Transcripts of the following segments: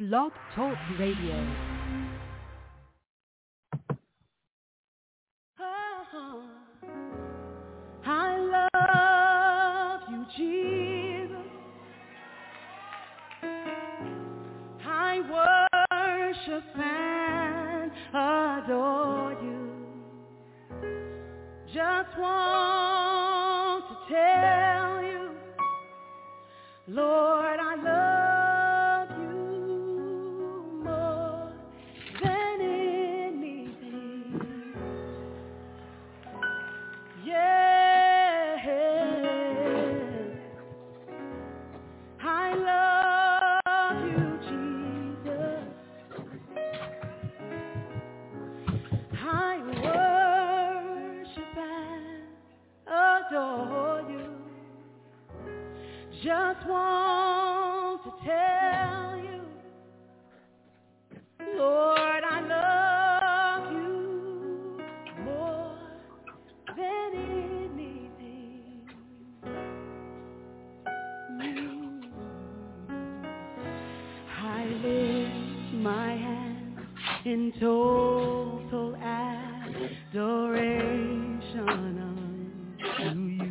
Blog Talk Radio. I love you, Jesus. I worship and adore you. Just want to tell you, Lord, I love you more than anything. Yeah, I love you, Jesus. I worship and adore you. Just want to tell you, Lord, I love you more than anything. I lift my hands in total adoration unto you.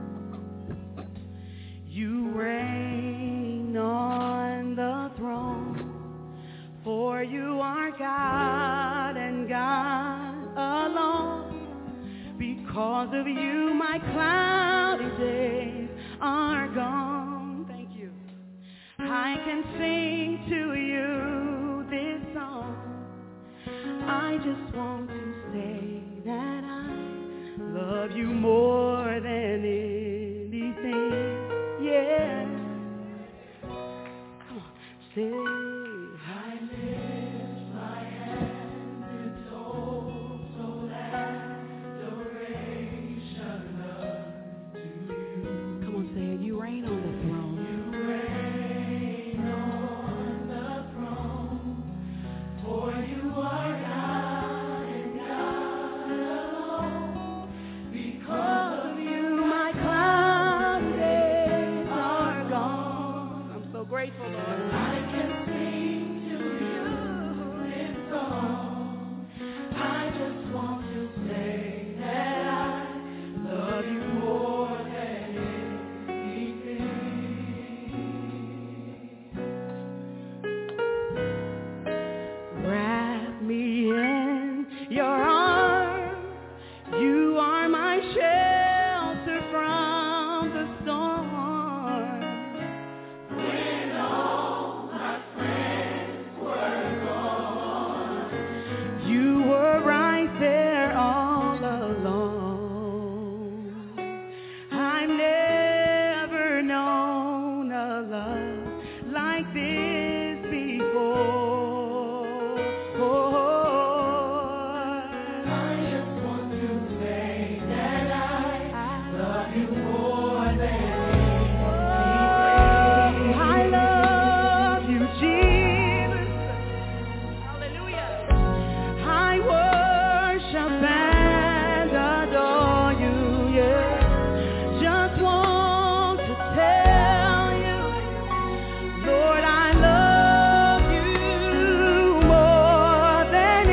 You reign on the throne, for you are God and God alone. Because of you, my cloudy days are gone. Thank you. I can sing to you this song. I just want to say that I love you more than anything. Yeah. Come on, say, I lift my hands in total adoration unto you. Come on, say it. You reign on the throne. You reign on the throne, for you are God and God alone. Because of you, my cloudy days are gone. I'm so grateful, Lord. I can sing to you this song. I just want to say that I love you more than anything. Wrap me in your arms. You are my shelter from the storm. When all my friends were gone, you were right there all alone. I've never known a love like this before. I just want to say that I love you more than anything. I love you, Jesus. Hallelujah. I worship and adore you, yeah. Just want to tell you, Lord, I love you more than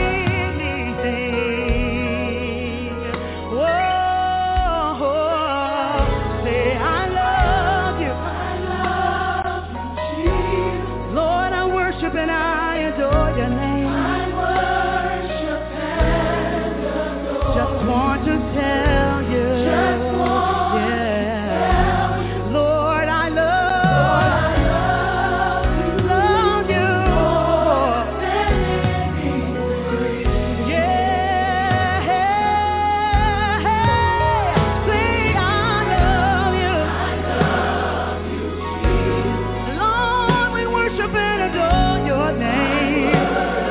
anything. Whoa, say I love you. Jesus. Lord, I worship and I adore your name. I worship and adore. Just want to tell you. Just want to tell you. Lord, I love you more than anything. Yeah. Say I love you. Jesus. Lord, we worship and adore your name.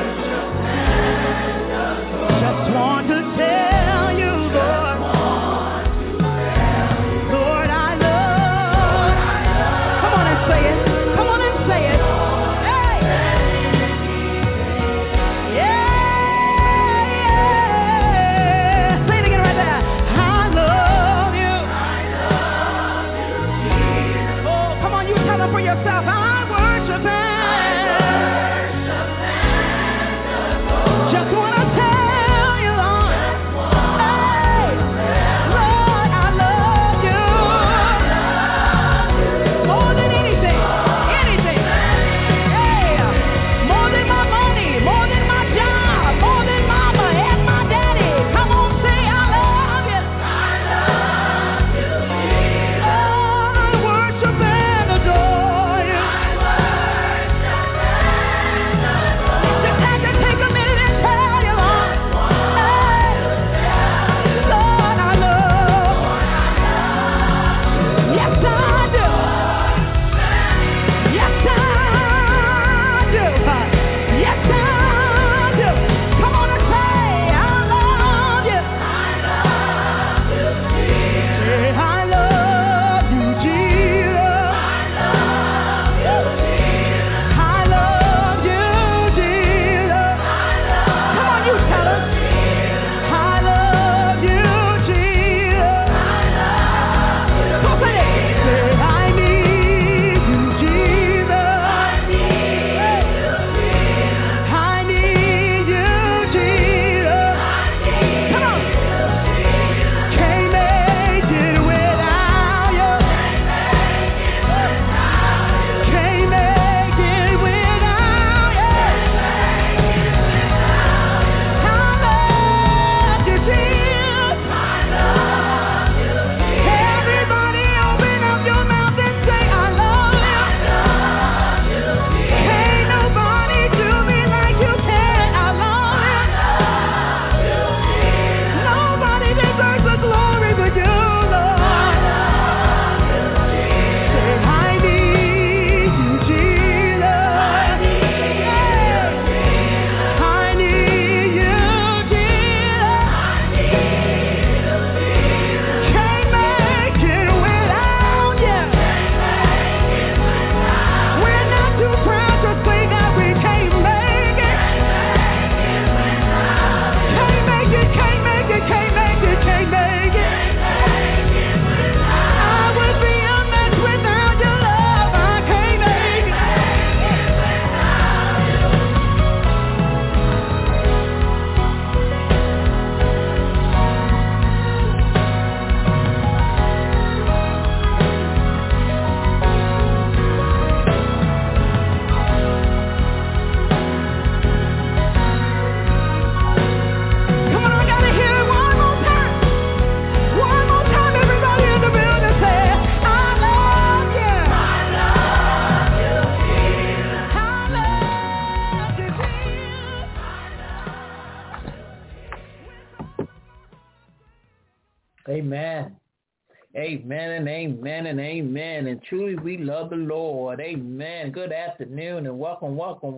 Amen. Amen and amen and amen. And truly we love the Lord. Amen. Good afternoon and welcome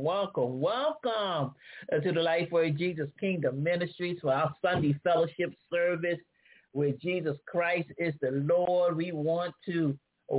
to the Lifeway Jesus Kingdom Ministries for our Sunday fellowship service where Jesus Christ is the Lord. We want to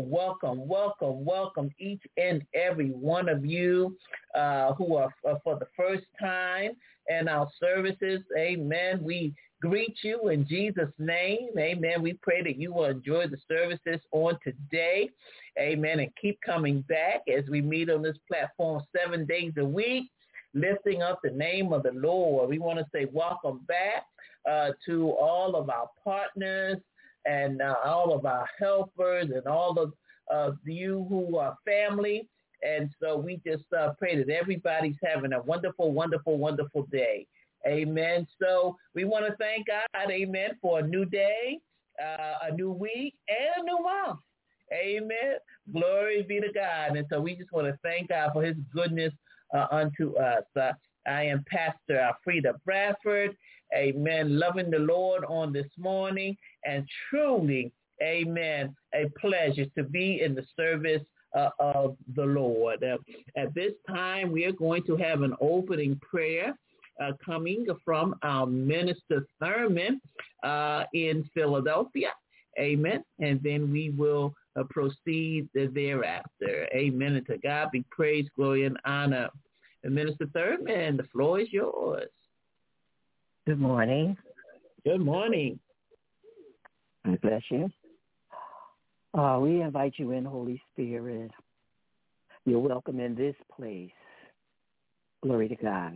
welcome each and every one of you who are for the first time in our services. Amen. We greet you in Jesus' name. Amen. We pray that you will enjoy the services on today. Amen. And keep coming back as we meet on this platform 7 days a week, lifting up the name of the Lord. We want to say welcome back to all of our partners and all of our helpers and all of you who are family. And so we just pray that everybody's having a wonderful, wonderful, wonderful day. Amen. So we want to thank God, amen, for a new day, a new week, and a new month. Amen. Glory be to God. And so we just want to thank God for his goodness unto us. I am Pastor Alfreda Bradford. Amen. Loving the Lord on this morning. And truly, amen, a pleasure to be in the service of the Lord. At this time, we are going to have an opening prayer coming from our Minister Thurman in Philadelphia. Amen. And then we will proceed thereafter. Amen. And to God be praise, glory, and honor. And Minister Thurman, the floor is yours. Good morning. Good morning. God bless you. We invite you in, Holy Spirit. You're welcome in this place. Glory to God.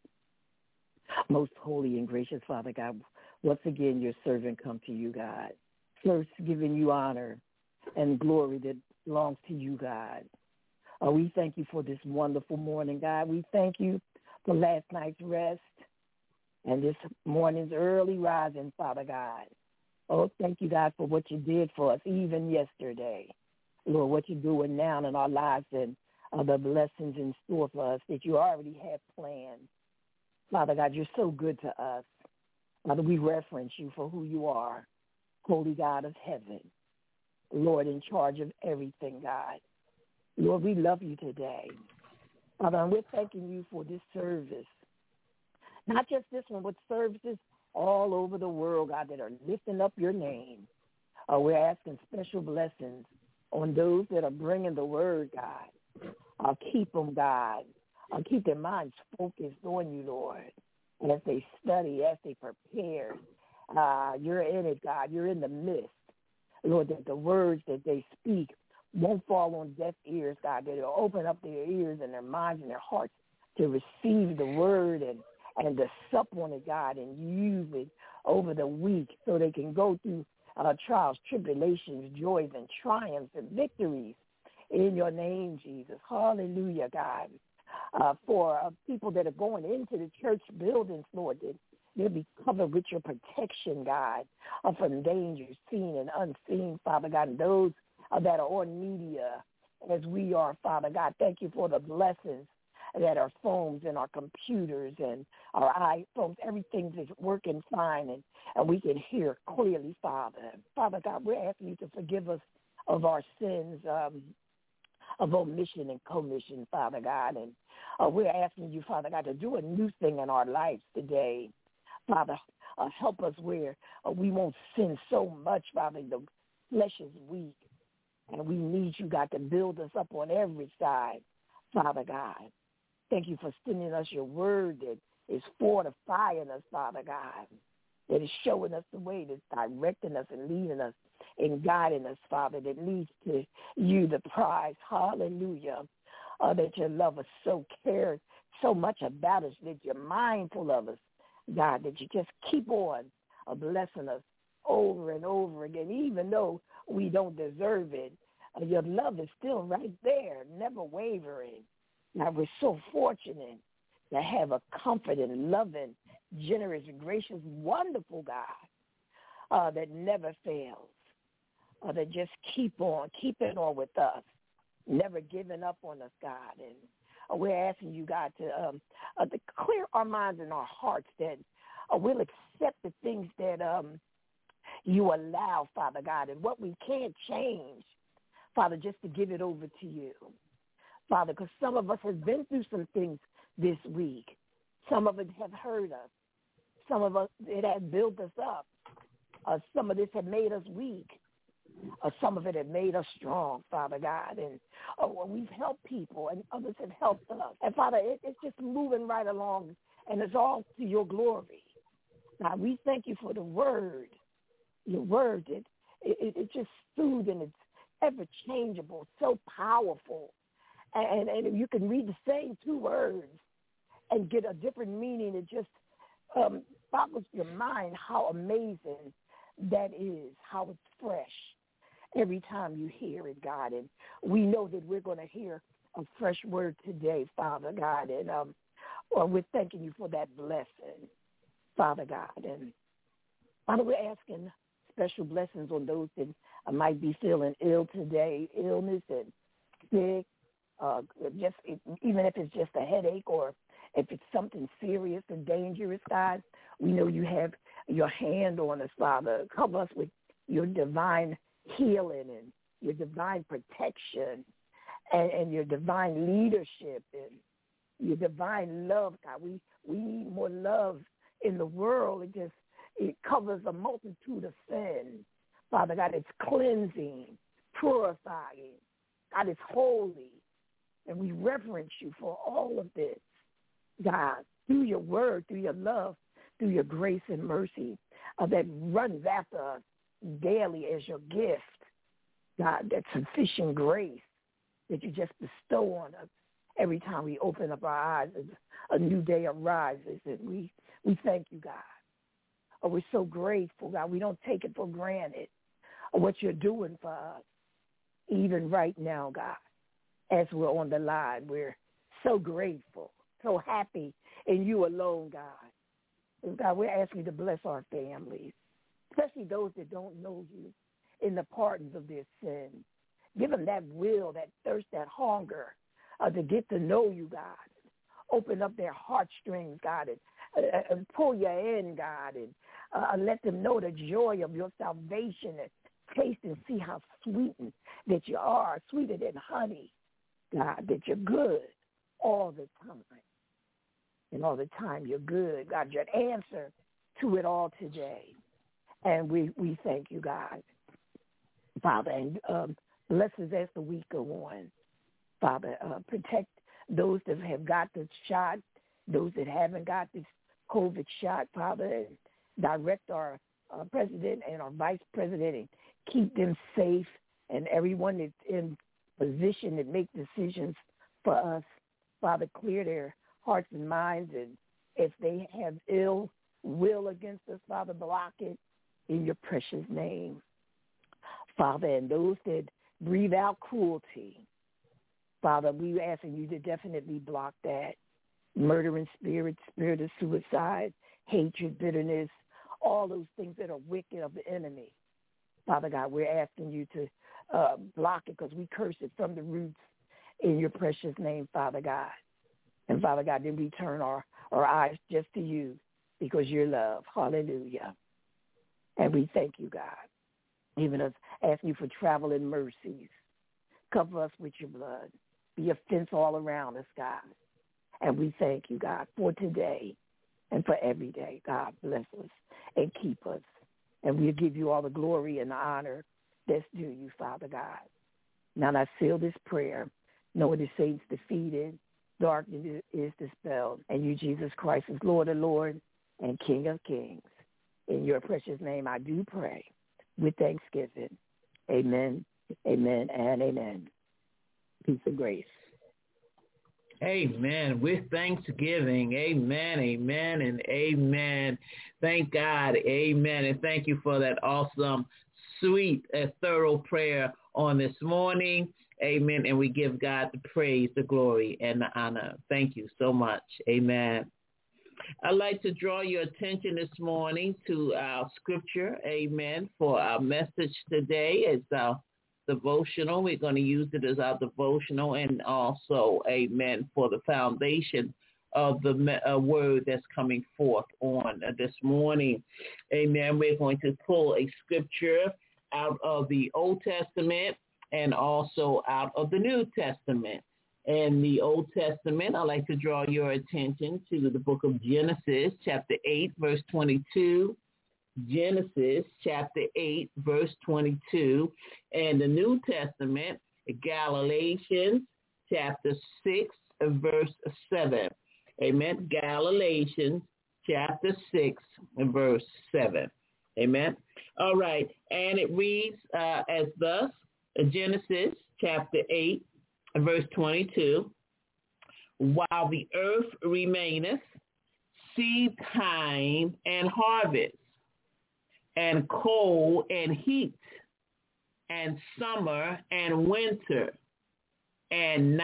Most holy and gracious Father God, once again your servant come to you, God. First giving you honor and glory that belongs to you, God. We thank you for this wonderful morning, God. We thank you for last night's rest and this morning's early rising, Father God. Oh, thank you, God, for what you did for us even yesterday. Lord, what you're doing now in our lives and the blessings in store for us that you already have planned. Father God, you're so good to us. Father, we reverence you for who you are, Holy God of heaven, Lord, in charge of everything, God. Lord, we love you today. Father, and we're thanking you for this service. Not just this one, but services all over the world, God, that are lifting up your name. We're asking special blessings on those that are bringing the word, God. Keep them, God. Keep their minds focused on you, Lord, as they study, as they prepare. You're in it, God. You're in the midst. Lord, that the words that they speak won't fall on deaf ears, God, that it'll open up their ears and their minds and their hearts to receive the word and to sup on it, God, and use it over the week so they can go through trials, tribulations, joys, and triumphs and victories in your name, Jesus. Hallelujah, God. For people that are going into the church buildings, Lord, that they'll be covered with your protection, God, from dangers seen and unseen, Father God, and those that are on media as we are, Father God. Thank you for the blessings that our phones and our computers and our iPhones, everything's is working fine, and we can hear clearly, Father. Father God, we're asking you to forgive us of our sins, of omission and commission, Father God. And we're asking you, Father God, to do a new thing in our lives today. Father, help us where we won't sin so much, Father. The flesh is weak, and we need you, God, to build us up on every side, Father God. Thank you for sending us your word that is fortifying us, Father God, that is showing us the way, that's directing us and leading us and guiding us, Father, that leads to you, the prize. Hallelujah. That you love us, so care so much about us, that you're mindful of us, God, that you just keep on blessing us over and over again, even though we don't deserve it. Your love is still right there, never wavering. Now, we're so fortunate to have a comforting, loving, generous, gracious, wonderful God that never fails, that just keeping on with us, never giving up on us, God. And we're asking you, God, to clear our minds and our hearts, that we'll accept the things that you allow, Father God, and what we can't change, Father, just to give it over to you. Father, because some of us have been through some things this week. Some of it have hurt us. Some of us, it has built us up. Some of this have made us weak. Some of it have made us strong, Father God. And we've helped people, and others have helped us. And, Father, it's just moving right along, and it's all to your glory. Now, we thank you for the word. Your word, it's just soothing. It's ever-changeable, so powerful. And you can read the same two words and get a different meaning. It just boggles your mind how amazing that is, how it's fresh every time you hear it, God. And we know that we're going to hear a fresh word today, Father God. And we're thanking you for that blessing, Father God. And Father, we're asking special blessings on those that might be feeling ill today, illness and sick, even if it's just a headache or if it's something serious and dangerous, God. We know you have your hand on us, Father. Cover us with your divine healing and your divine protection and your divine leadership and your divine love, God. We need more love in the world. It covers a multitude of sins. Father God, it's cleansing, purifying. God, it's holy. And we reverence you for all of this, God, through your word, through your love, through your grace and mercy that runs after us daily as your gift, God, that sufficient grace that you just bestow on us every time we open up our eyes and a new day arises. And we thank you, God. We're so grateful, God. We don't take it for granted what you're doing for us, even right now, God, as we're on the line. We're so grateful, so happy in you alone, God. And God, we're asking you to bless our families, especially those that don't know you in the pardons of their sins. Give them that will, that thirst, that hunger to get to know you, God. Open up their heartstrings, God, and pull you in, God, and let them know the joy of your salvation and taste and see how sweet that you are, sweeter than honey, God, that you're good all the time. And all the time you're good, God. Your answer to it all today. And we thank you, God. Father, and bless us as the week go on. Father, protect those that have got the shot, those that haven't got this COVID shot, Father, and direct our president and our vice president and keep them safe, and everyone that's in position to make decisions for us, Father, clear their hearts and minds, and if they have ill will against us, Father, block it in your precious name. Father, and those that breathe out cruelty, Father, we are asking you to definitely block that. Murdering spirit of suicide, hatred, bitterness, all those things that are wicked of the enemy. Father God, we're asking you to block it because we curse it from the roots in your precious name, Father God. And Father God, then we turn our eyes just to you because you're love. Hallelujah. And we thank you, God. Even us asking you for travel and mercies. Cover us with your blood. Be a fence all around us, God. And we thank you, God, for today and for every day. God, bless us and keep us. And we'll give you all the glory and the honor that's due you, Father God. Now I seal this prayer, knowing the saints defeated, darkness is dispelled, and you, Jesus Christ, is Lord of Lords and King of Kings. In your precious name I do pray with thanksgiving. Amen, amen, and amen. Peace and grace. Amen. With thanksgiving. Amen, amen, and amen. Thank God. Amen. And thank you for that awesome, sweet, thorough prayer on this morning. Amen. And we give God the praise, the glory, and the honor. Thank you so much. Amen. I'd like to draw your attention this morning to our scripture. Amen. For our message today. It's our devotional. We're going to use it as our devotional and also, amen, for the foundation of the word that's coming forth on this morning. Amen. We're going to pull a scripture out of the Old Testament and also out of the New Testament. In the Old Testament, I'd like to draw your attention to the book of Genesis, chapter 8, verse 22. Genesis, chapter 8, verse 22. And the New Testament, Galatians, chapter 6, verse 7. Amen. Galatians, chapter 6, verse 7. Amen. All right. And it reads as thus, Genesis, chapter 8, verse 22, while the earth remaineth, seed time and harvest, and cold and heat, and summer and winter, and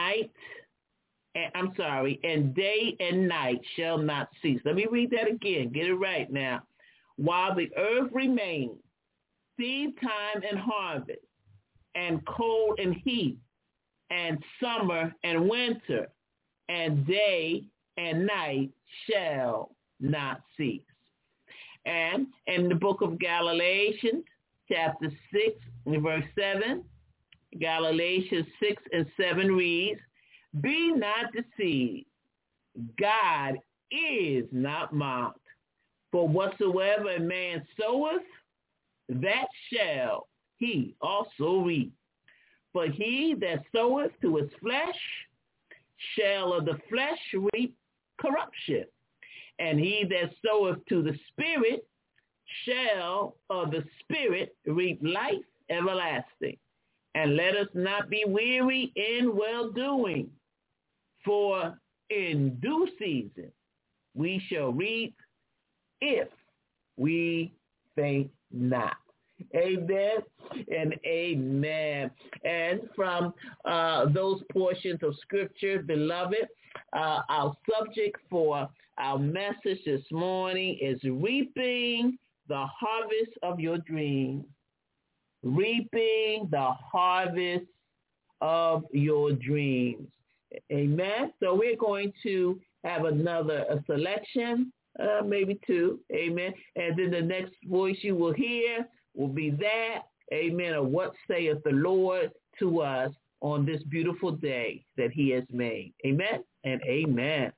and day and night shall not cease. Let me read that again. Get it right now. While the earth remains, seed time and harvest, and cold and heat, and summer and winter, and day and night shall not cease. And in the book of Galatians, chapter 6, verse 7, Galatians 6 and 7 reads, be not deceived, God is not mocked. For whatsoever a man soweth, that shall he also reap. But he that soweth to his flesh shall of the flesh reap corruption. And he that soweth to the Spirit shall of the Spirit reap life everlasting. And let us not be weary in well-doing, for in due season we shall reap if we faint not. Amen and amen. And from those portions of Scripture, beloved, our subject for our message this morning is reaping the harvest of your dreams. Reaping the harvest of your dreams. Amen. So we're going to have a selection, maybe two. Amen. And then the next voice you will hear will be that, amen, of what saith the Lord to us on this beautiful day that he has made. Amen and amen.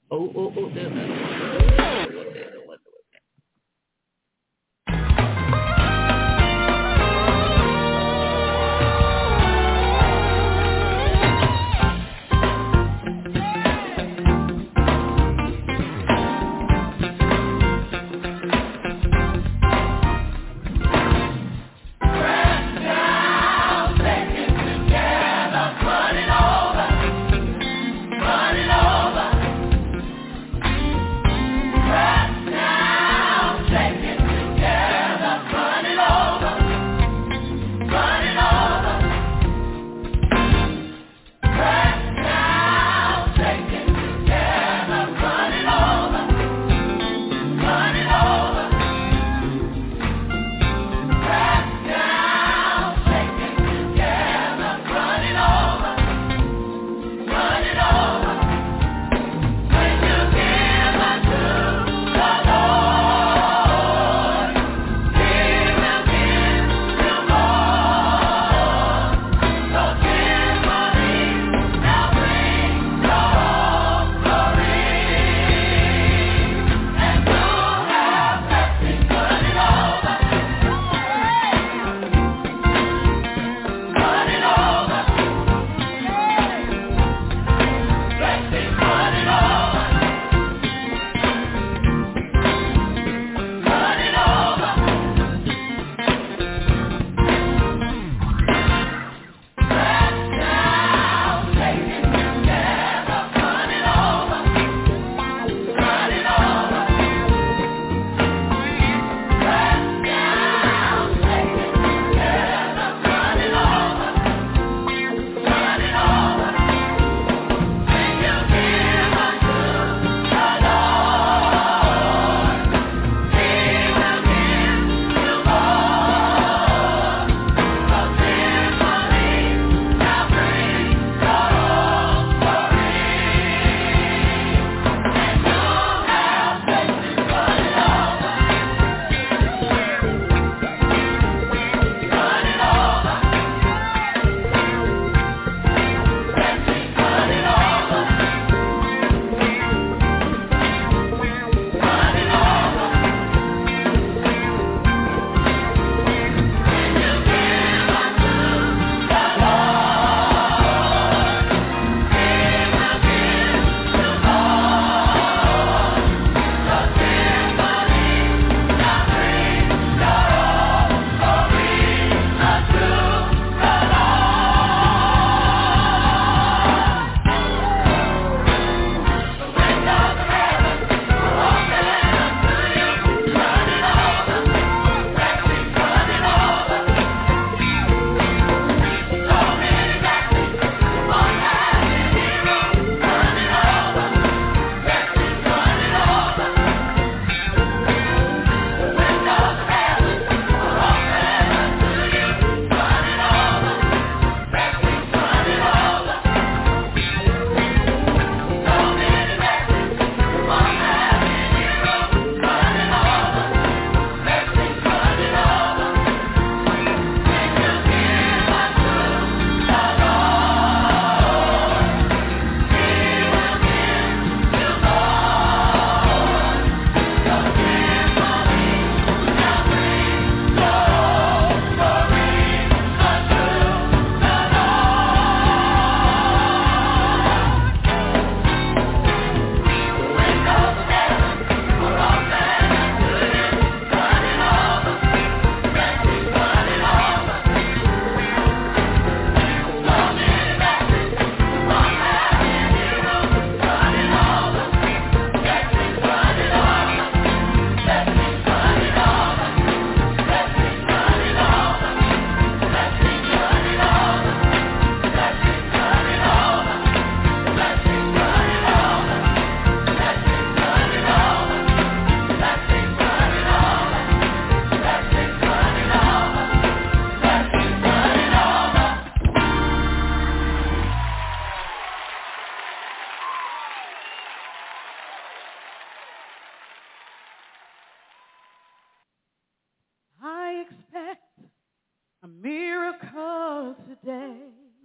Now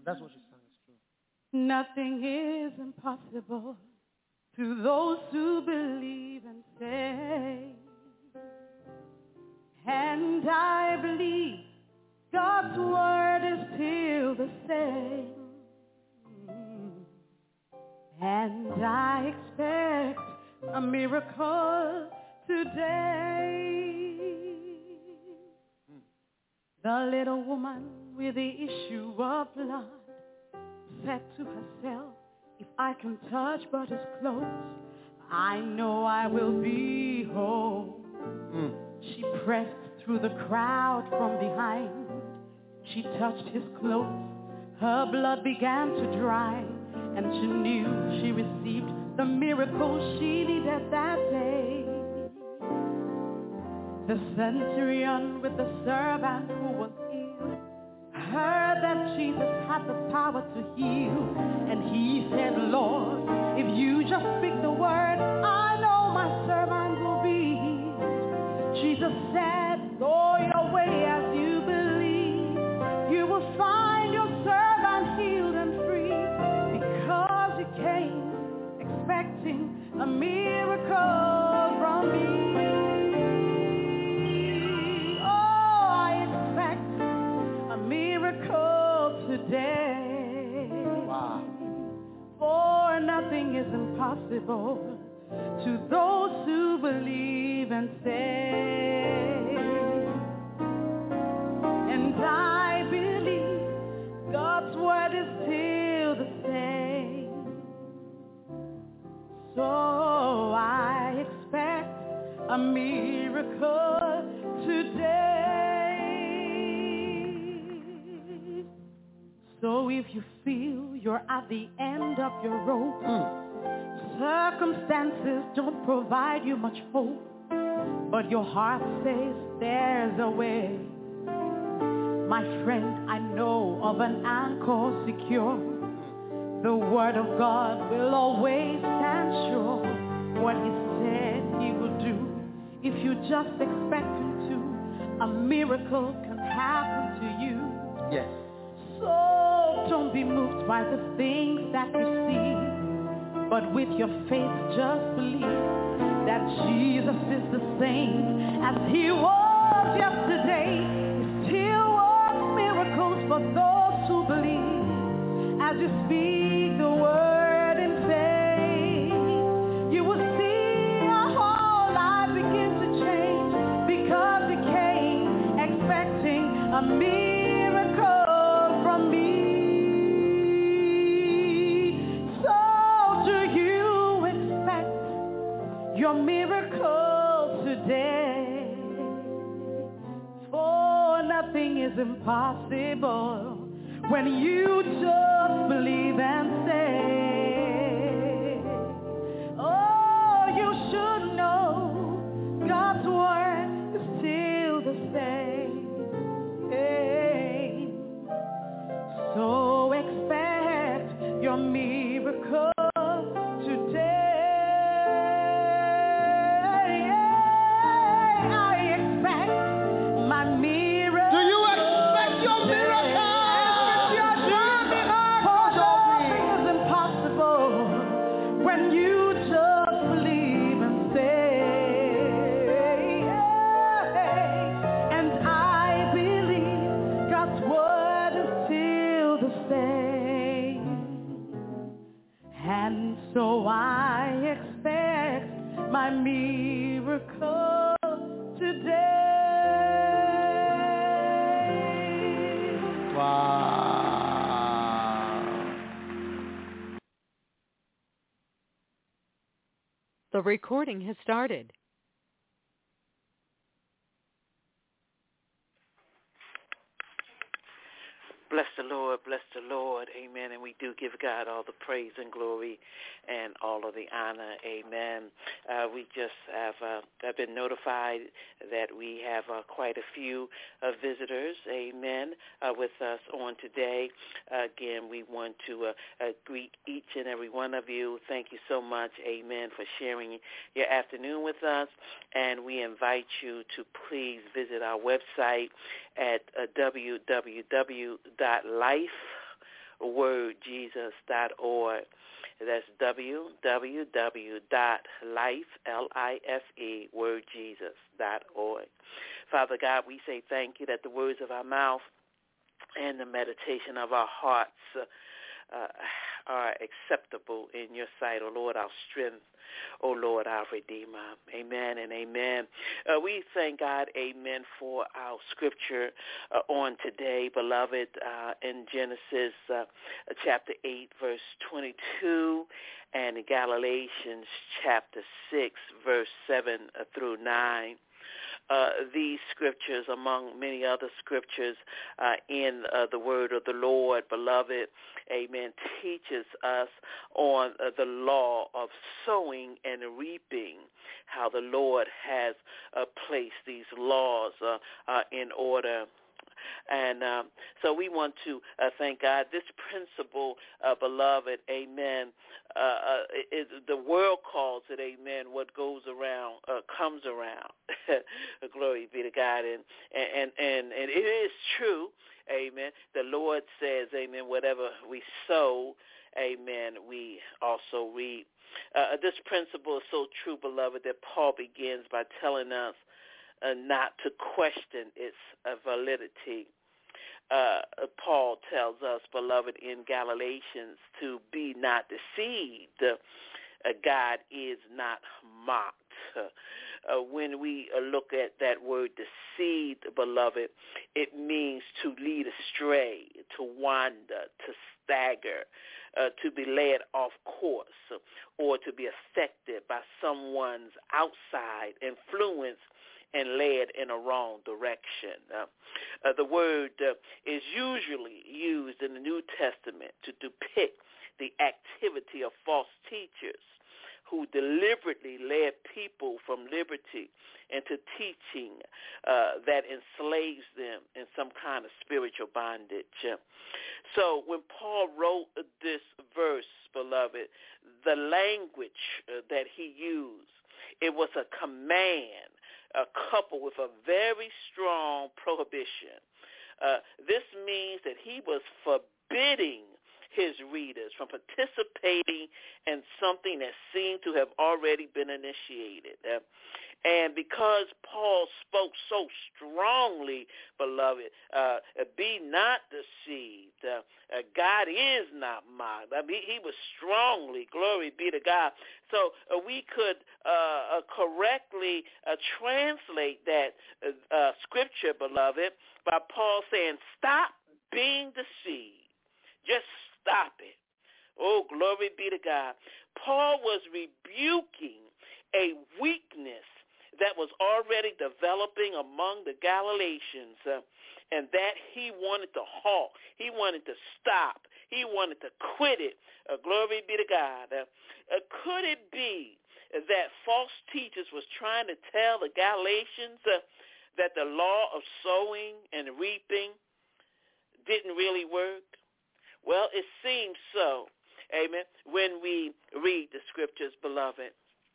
That's what she sang. It's true. Nothing is impossible to those who believe and say. And I believe God's word is still the same. And I expect a miracle today. The little woman with the issue of blood said to herself, if I can touch but his clothes, I know I will be whole. She pressed through the crowd from behind. She touched his clothes. Her blood began to dry, and she knew she received the miracle she needed that day. The centurion with the servant who was ill heard that Jesus had the power to heal, and he said, Lord, if you just speak the word, I know my servant will be healed. Jesus said, go your way as you believe. You will find your servant healed and free, because he came expecting a miracle from me. Today. Wow. For nothing is impossible to those who believe and say. And I believe God's word is still the same. So I expect a miracle today. So if you feel you're at the end of your rope, circumstances don't provide you much hope, but your heart says there's a way. My friend, I know of an anchor secure. The word of God will always stand sure. What he said he will do, if you just expect him to, a miracle can happen to you. Yes. So don't be moved by the things that you see, but with your faith just believe that Jesus is the same as he was yesterday. He still works miracles for those who believe. As you speak the word in faith, you will see your whole life begin to change, because he came expecting a miracle from me. So do you expect your miracle today? For nothing is impossible when you just believe and say. Oh, you should know God's word is still the same. So expect your miracle today. I expect my miracle. Do you expect your miracle? Nothing is impossible when you just believe and say. And I believe God's word is still the same. And so I expect my miracle today. Wow. The recording has started. Bless the Lord, bless the Lord, amen. And we do give God all the praise and glory and all of the honor, amen. We just have been notified that we have quite a few visitors, amen, with us on today. Again, we want to greet each and every one of you. Thank you so much, amen, for sharing your afternoon with us. And we invite you to please visit our website at www.life www.lifejesus.org. That's www.lifewordjesus.org. Father God, we say thank you that the words of our mouth and the meditation of our hearts are acceptable in your sight, O Lord, our strength, O Lord, our Redeemer. Amen and amen. We thank God, amen, for our scripture on today, beloved, in Genesis chapter 8, verse 22, and in Galatians chapter 6, verse 7 through 9. These scriptures, among many other scriptures in the word of the Lord, beloved, amen, teaches us on the law of sowing and reaping, how the Lord has placed these laws in order. And so we want to thank God. This principle, beloved, amen, the world calls it, amen, what goes around comes around. Glory be to God. And it is true, amen. The Lord says, amen, whatever we sow, amen, we also reap. This principle is so true, beloved, that Paul begins by telling us not to question its validity. Paul tells us, beloved, in Galatians, to be not deceived. God is not mocked. When we look at that word deceived, beloved, it means to lead astray, to wander, to stagger, to be led off course, or to be affected by someone's outside influence and led in a wrong direction. The word is usually used in the New Testament to depict the activity of false teachers who deliberately led people from liberty into teaching that enslaves them in some kind of spiritual bondage. So when Paul wrote this verse, beloved, the language that he used, it was a command coupled with a very strong prohibition. This means that he was forbidding his readers from participating in something that seemed to have already been initiated. And because Paul spoke so strongly, beloved, be not deceived. God is not mocked. I mean, he was strongly, glory be to God. So we could correctly translate that scripture, beloved, by Paul saying, stop being deceived. Just stop it. Oh, glory be to God. Paul was rebuking a weakness that was already developing among the Galatians, and that he wanted to halt. He wanted to stop. He wanted to quit it. Glory be to God. Could it be that false teachers was trying to tell the Galatians that the law of sowing and reaping didn't really work? Well, it seems so, amen, when we read the scriptures, beloved.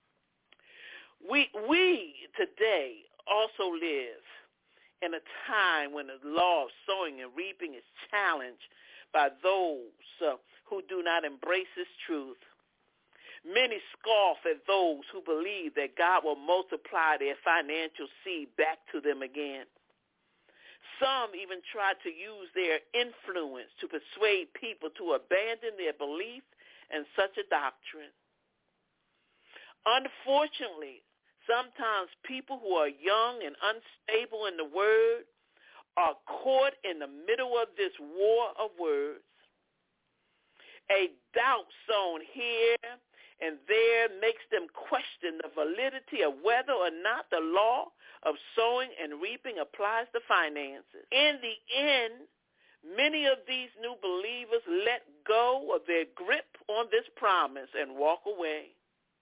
We today also live in a time when the law of sowing and reaping is challenged by those who do not embrace this truth. Many scoff at those who believe that God will multiply their financial seed back to them again. Some even try to use their influence to persuade people to abandon their belief in such a doctrine. Unfortunately, sometimes people who are young and unstable in the word are caught in the middle of this war of words. A doubt sown here and there makes them question the validity of whether or not the law of sowing and reaping applies to finances. In the end, many of these new believers let go of their grip on this promise and walk away.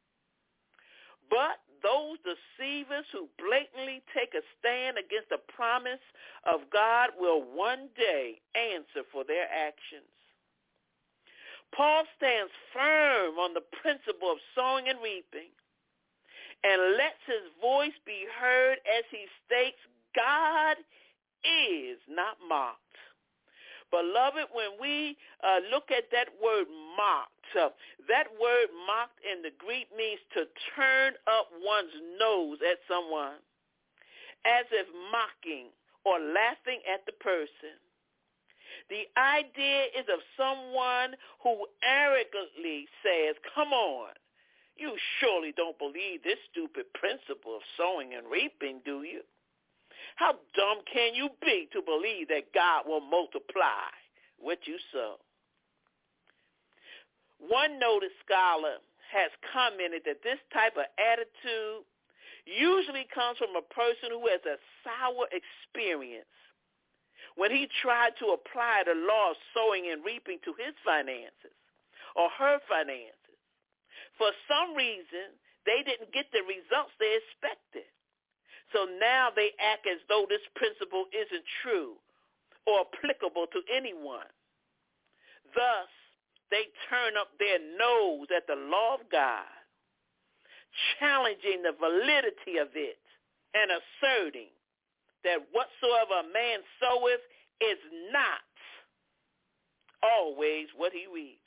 But those deceivers who blatantly take a stand against the promise of God will one day answer for their actions. Paul stands firm on the principle of sowing and reaping and lets his voice be heard as he states, God is not mocked. Beloved, when we look at that word mocked, that word mocked in the Greek means to turn up one's nose at someone, as if mocking or laughing at the person. The idea is of someone who arrogantly says, come on, you surely don't believe this stupid principle of sowing and reaping, do you? How dumb can you be to believe that God will multiply what you sow? One noted scholar has commented that this type of attitude usually comes from a person who has a sour experience when he tried to apply the law of sowing and reaping to his finances or her finances. For some reason, they didn't get the results they expected. So now they act as though this principle isn't true or applicable to anyone. Thus, they turn up their nose at the law of God, challenging the validity of it and asserting that whatsoever a man soweth is not always what he reaps.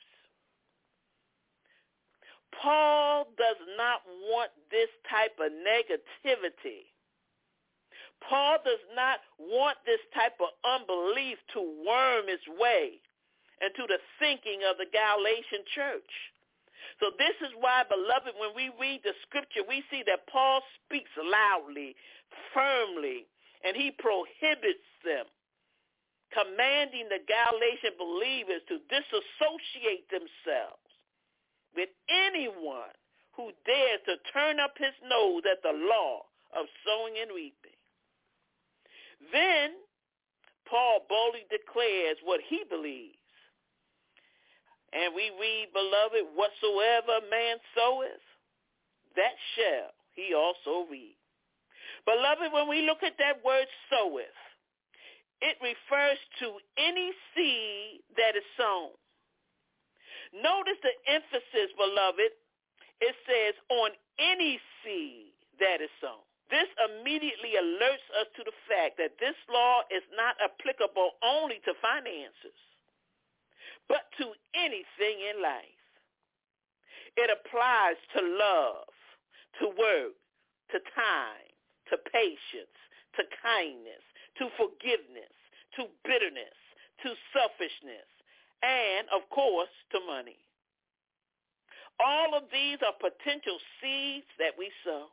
Paul does not want this type of negativity. Paul does not want this type of unbelief to worm its way into the thinking of the Galatian church. So this is why, beloved, when we read the scripture, we see that Paul speaks loudly, firmly, and he prohibits them, commanding the Galatian believers to disassociate themselves with anyone who dares to turn up his nose at the law of sowing and reaping. Then Paul boldly declares what he believes. And we read, beloved, whatsoever man soweth, that shall he also reap. Beloved, when we look at that word soweth, it refers to any seed that is sown. Notice the emphasis, beloved. It says on any seed that is sown. This immediately alerts us to the fact that this law is not applicable only to finances, but to anything in life. It applies to love, to work, to time, to patience, to kindness, to forgiveness, to bitterness, to selfishness, and, of course, to money. All of these are potential seeds that we sow.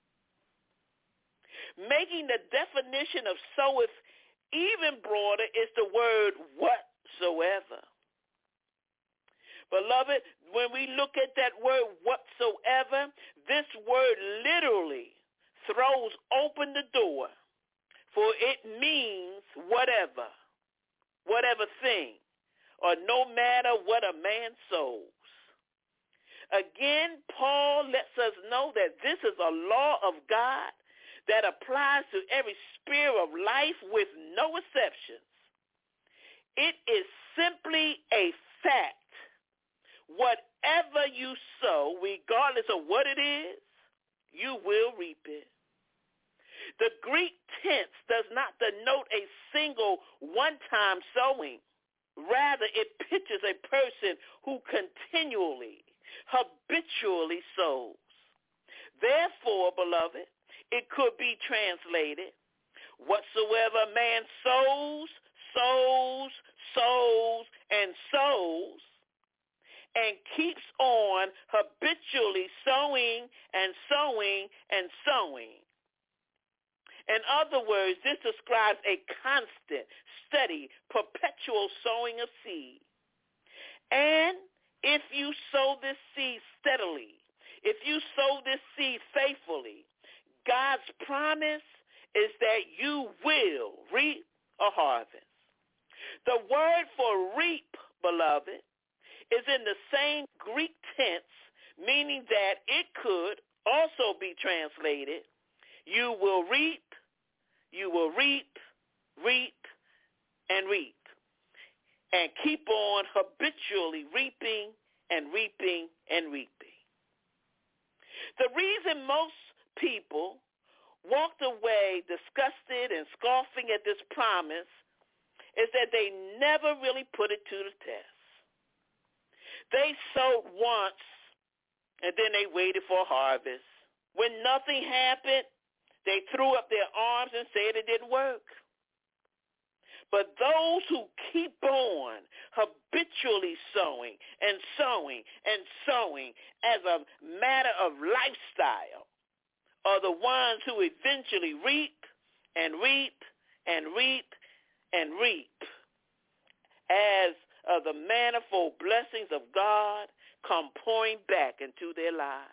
Making the definition of soweth even broader is the word whatsoever. Beloved, when we look at that word whatsoever, this word literally throws open the door, for it means whatever thing, or no matter what a man sows. Again, Paul lets us know that this is a law of God that applies to every sphere of life with no exceptions. It is simply a fact. Whatever you sow, regardless of what it is, you will reap it. The Greek tense does not denote a single one-time sowing. Rather, it pictures a person who continually, habitually sows. Therefore, beloved, it could be translated, whatsoever man sows, sows, sows, and sows, and keeps on habitually sowing and sowing and sowing. In other words, this describes a constant, steady, perpetual sowing of seed. And if you sow this seed steadily, if you sow this seed faithfully, God's promise is that you will reap a harvest. The word for reap, beloved, is in the same Greek tense, meaning that it could also be translated, you will reap, reap, and reap, and keep on habitually reaping and reaping and reaping. The reason most people walked away disgusted and scoffing at this promise is that they never really put it to the test. They sowed once, and then they waited for a harvest. When nothing happened, they threw up their arms and said it didn't work. But those who keep on habitually sowing and sowing and sowing as a matter of lifestyle are the ones who eventually reap and reap and reap and reap as the manifold blessings of God come pouring back into their lives.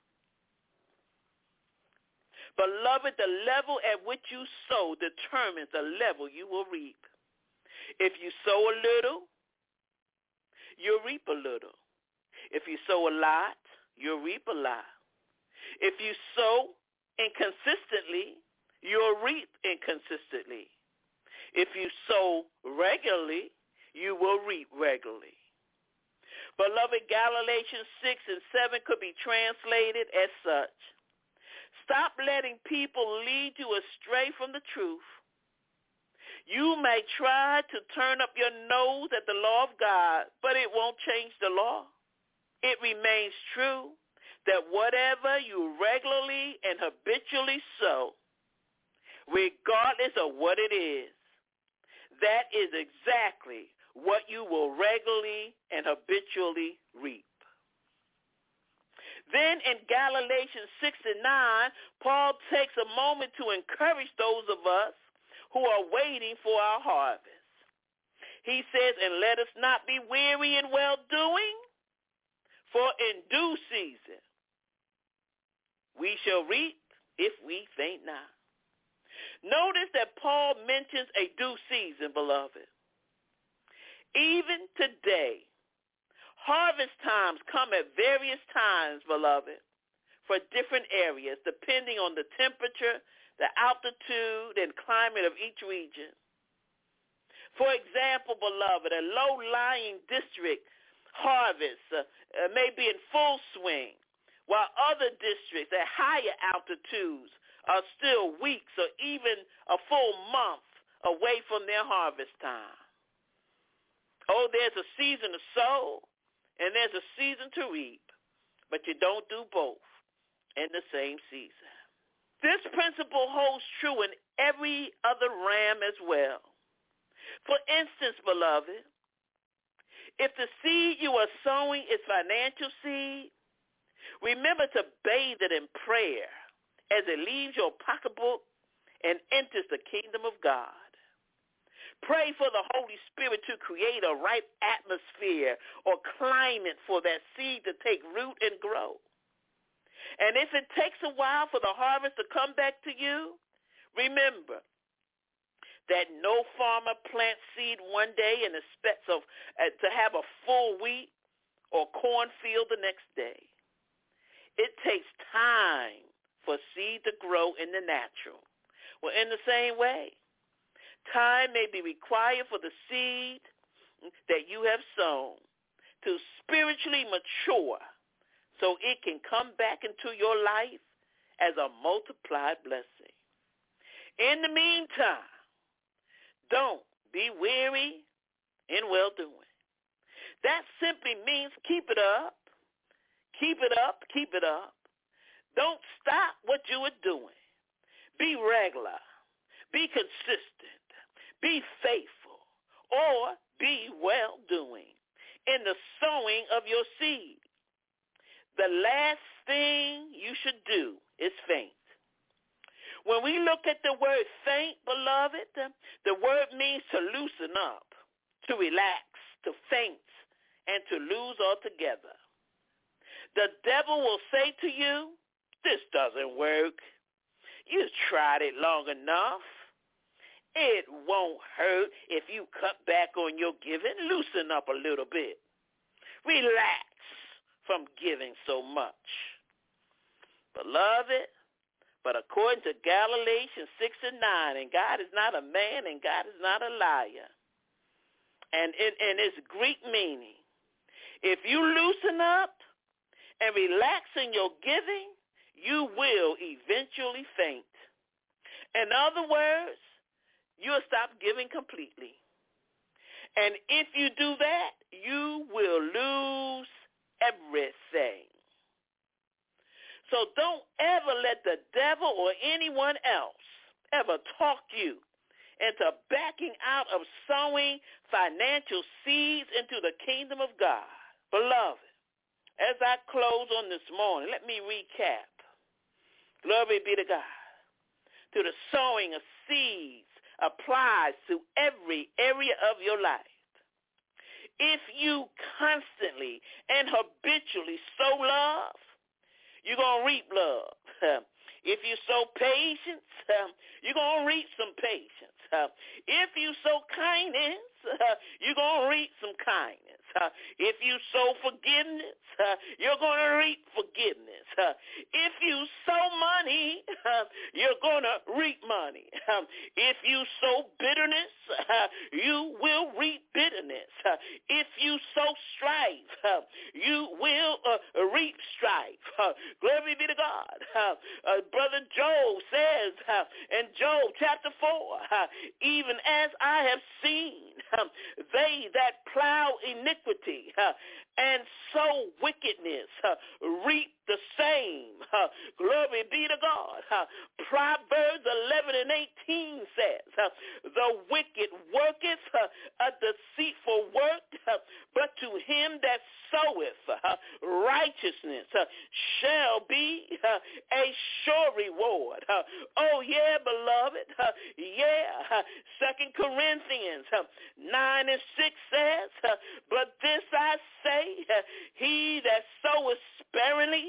Beloved, the level at which you sow determines the level you will reap. If you sow a little, you'll reap a little. If you sow a lot, you'll reap a lot. If you sow inconsistently, you'll reap inconsistently. If you sow regularly, you will reap regularly. Beloved, Galatians 6 and 7 could be translated as such. Stop letting people lead you astray from the truth. You may try to turn up your nose at the law of God, but it won't change the law. It remains true that whatever you regularly and habitually sow, regardless of what it is, that is exactly what you will regularly and habitually reap. Then in Galatians 6 and 9, Paul takes a moment to encourage those of us who are waiting for our harvest. He says, and let us not be weary in well-doing, for in due season we shall reap if we faint not. Notice that Paul mentions a due season, beloved. Even today, harvest times come at various times, beloved, for different areas, depending on the temperature, the altitude, and climate of each region. For example, beloved, a low-lying district harvest may be in full swing, while other districts at higher altitudes are still weeks or even a full month away from their harvest time. Oh, there's a season to sow, and there's a season to reap, but you don't do both in the same season. This principle holds true in every other realm as well. For instance, beloved, if the seed you are sowing is financial seed, remember to bathe it in prayer as it leaves your pocketbook and enters the kingdom of God. Pray for the Holy Spirit to create a right atmosphere or climate for that seed to take root and grow. And if it takes a while for the harvest to come back to you, remember that no farmer plants seed one day and expects to have a full wheat or cornfield the next day. It takes time for seed to grow in the natural. Well, in the same way, time may be required for the seed that you have sown to spiritually mature so it can come back into your life as a multiplied blessing. In the meantime, don't be weary in well-doing. That simply means keep it up, keep it up, keep it up. Don't stop what you are doing. Be regular, be consistent, be faithful, or be well-doing in the sowing of your seed. The last thing you should do is faint. When we look at the word faint, beloved, the word means to loosen up, to relax, to faint, and to lose altogether. The devil will say to you, this doesn't work. You've tried it long enough. It won't hurt if you cut back on your giving. Loosen up a little bit. Relax from giving so much. Beloved, but according to Galatians 6 and 9, and God is not a man and God is not a liar. And in its Greek meaning, if you loosen up and relax in your giving, you will eventually faint. In other words, you'll stop giving completely. And if you do that, you will lose everything. So don't ever let the devil or anyone else ever talk you into backing out of sowing financial seeds into the kingdom of God. Beloved, as I close on this morning, let me recap. Glory be to God. To the sowing of seeds applies to every area of your life. If you constantly and habitually sow love, you're going to reap love. If you sow patience, you're going to reap some patience. If you sow kindness, you're going to reap some kindness. If you sow forgiveness, you're going to reap forgiveness. If you sow money, you're going to reap money. If you sow bitterness, you will reap bitterness. If you sow strife, you will reap strife. Glory be to God. Brother Job says in Job chapter 4, even as I have seen they that plow iniquity and sow wickedness reap the same. Glory be to God. Proverbs 11 and 18 says, the wicked worketh a deceitful work, but to him that soweth righteousness shall be a sure reward. Oh, yeah, beloved. Yeah. 2 Corinthians 9 and 6 says, but this I say, he that soweth sparingly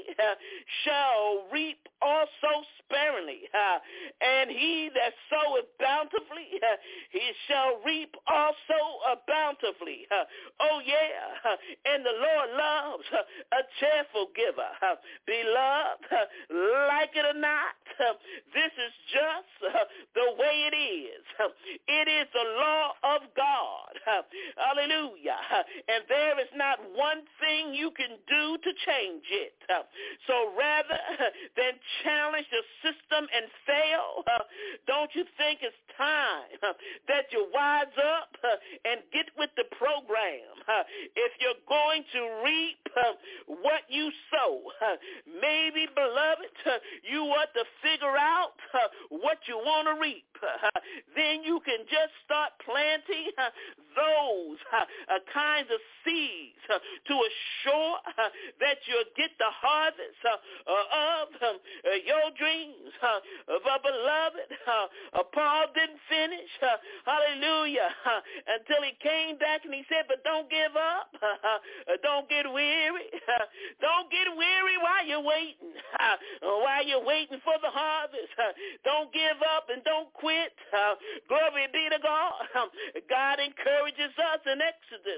shall reap also sparingly, and he that soweth bountifully, he shall reap also bountifully. Oh, yeah, and the Lord loves a cheerful giver. Beloved, like it or not, this is just the way it is. It is the law of God. Hallelujah. And there is not one thing you can do to change it. So rather than challenge the system and fail, don't you think it's time that you wise up and get with the program? If you're going to reap what you sow, maybe, beloved, you ought to figure out what you want to reap. Then you can just start planting those kinds of seeds to assure that you'll get the harvest of your dreams. But beloved, Paul didn't finish, hallelujah, until he came back and he said, but don't give up. Don't get weary. Don't get weary while you're waiting. While you're waiting for the harvest. Don't give up and don't quit. Glory be to God. God encourages us in Exodus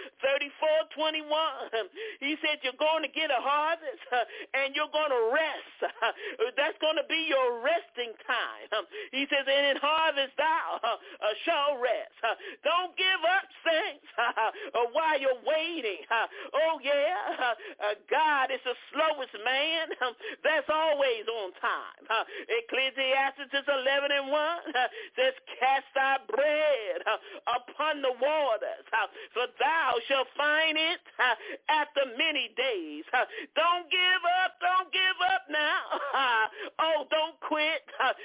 34:21. He said you're going to get a harvest and you're going to rest. That's going to be your resting time. He says, and in harvest thou shall rest. Don't give up, saints, while you're waiting. Oh, yeah. God is the slowest man that's always on time. Ecclesiastes 11 and 1 says, cast thy bread upon the waters, for thou shalt find it after many days. Don't give up. Don't give up now. Oh, don't quit.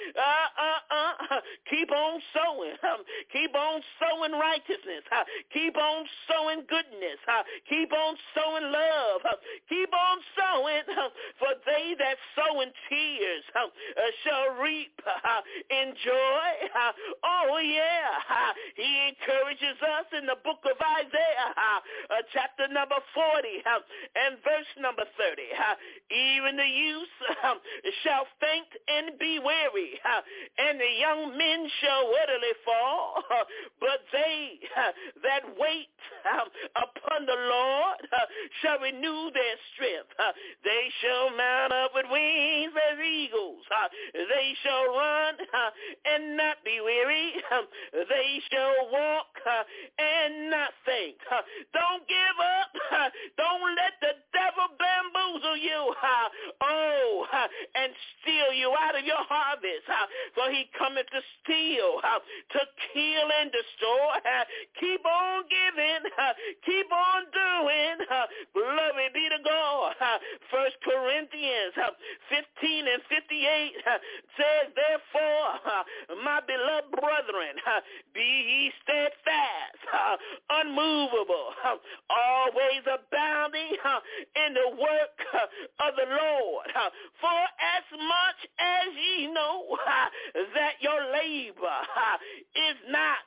Keep on sowing. Keep on sowing righteousness. Keep on sowing goodness. Keep on sowing love. Keep on sowing, for they that sow in tears shall reap in joy. Oh, yeah. He encourages us in the book of Isaiah, chapter number 40 and verse number 30. Even the youth shall faint and be weary, and the young men shall readily fall. But they that wait upon the Lord shall renew their strength. They shall mount up with wings as eagles. They shall run and not be weary. They shall walk and not faint. Don't give up. Don't let the devil bamboozle you. and steal you out of your harvest. For he cometh to steal, to kill, and destroy. Keep on giving. Keep on doing. Glory be to God. 1 Corinthians 15 and 58 says, therefore, my beloved brethren, be ye steadfast, unmovable, always abounding in the work of the Lord. For as much as ye know that your labor is not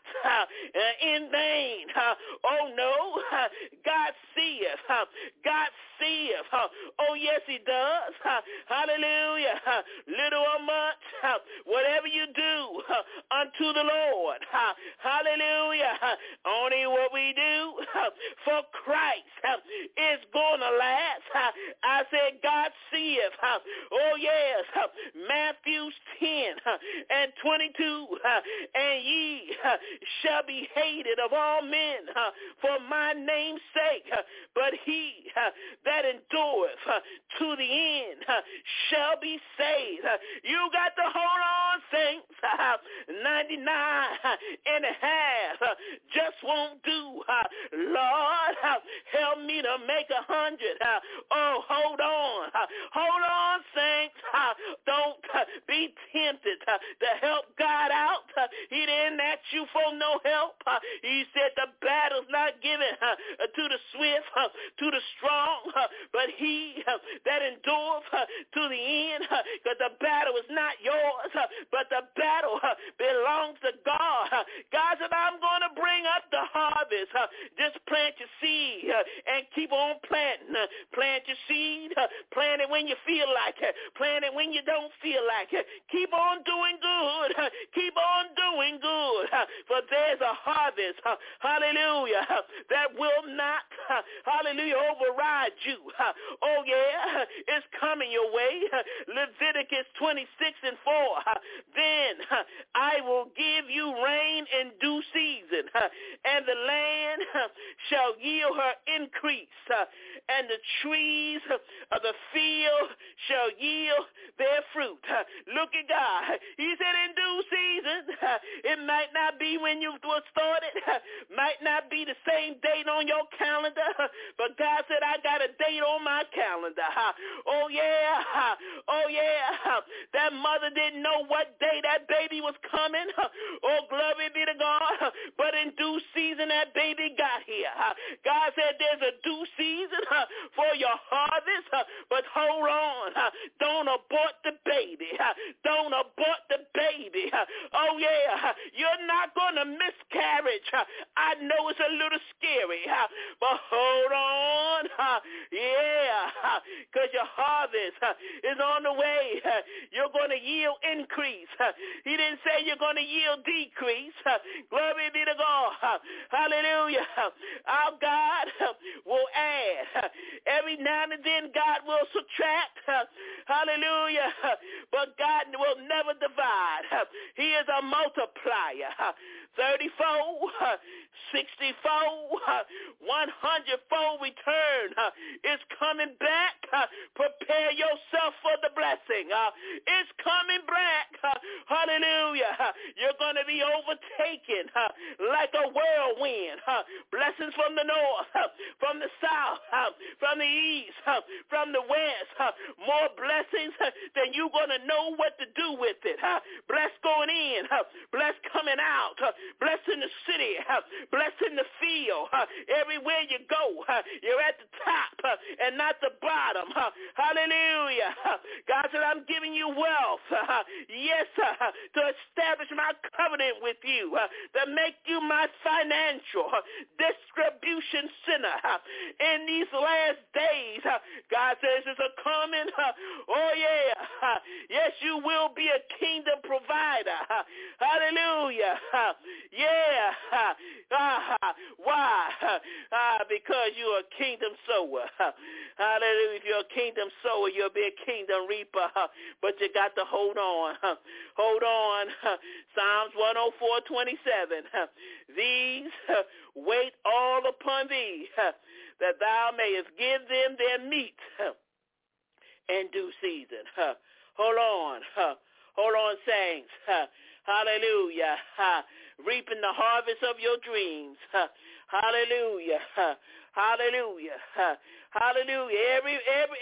in vain. Oh no, God seeth. God seeth. Oh yes, he does. Hallelujah. Little or much, whatever you do unto the Lord. Hallelujah. Only what we do for Christ is going to last. I said God seeth. Oh yes. Matthew 10 and 22. And ye shall be hated of all men for my name's sake. But he that endureth to the end shall be saved. You got to hold on, saints. 99 and a half just won't do. Lord, help me to make 100. Oh, hold on. Hold on, saints. Don't be tempted to help God out. He didn't ask you for no help. He said the battle's not given to the swift, to the strong, but he that endures to the end, because the battle is not yours, but the battle belongs to God. God said, I'm going to bring up the harvest. Just plant your seed and keep on planting. Plant your seed. Plant it when you feel like it. Plant it when you don't feel like it. Keep on doing good. Keep on doing good. For there's a harvest, hallelujah, that will not, hallelujah, override you. Oh, yeah, it's coming your way. Leviticus 26 and 4. Then I will give you rain in due season, and the land shall yield her increase, and the trees of the field shall yield their fruit. Look at God. He said in due season. It might not be when you were started, might not be the same date on your calendar, but God said, I got a date on my calendar. Oh, yeah. Oh, yeah. That mother didn't know what day that baby was coming. Oh, glory be to God. But in due season, that baby got here. God said there's a due season for your harvest, but hold on. Don't abort the baby. Don't abort the baby. Oh, yeah. You're not going to miscarriage. I know it's a little scary, but hold on. Yeah, because your harvest is on the way. You're going to yield increase. He didn't say you're going to yield decrease. Glory be to God. Hallelujah. Our God will add. Every now and then God will subtract. Hallelujah. But God will never divide. He is a multiplier. 30-fold, 60-fold, 100-fold return is coming back. Prepare yourself for the blessing. It's coming back. Hallelujah. You're going to be overtaken like a whirlwind. Blessings from the north, from the south, from the east, from the west. More blessings than you're going to know what to do with it. Bless going in. Bless coming out. Bless in the city. Bless in the field. Everywhere you go, you're at the top and not the bottom. Hallelujah. God said, I'm giving you wealth. Yes, to establish my covenant with you, to make you my financial distribution center. In these last days, God says it's a coming. Oh, yeah. Yes, you will be a kingdom provider. Hallelujah. Yeah. Why? Because you're a kingdom sower. Hallelujah. If you're a kingdom sower, you'll be a kingdom reaper. But you got to hold on. Hold on. Psalms 104:27. These wait all upon thee, that thou mayest give them their meat in due season. Hold on. Hold on, saints. Hallelujah. Reaping the harvest of your dreams. Hallelujah. Hallelujah. Hallelujah. Every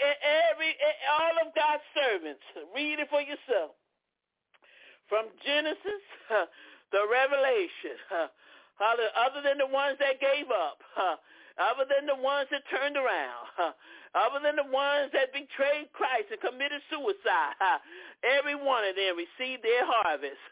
all of God's servants. Read it for yourself. From Genesis to Revelation. Other than the ones that gave up. Other than the ones that turned around. Other than the ones that betrayed Christ and committed suicide. Every one of them received their harvest.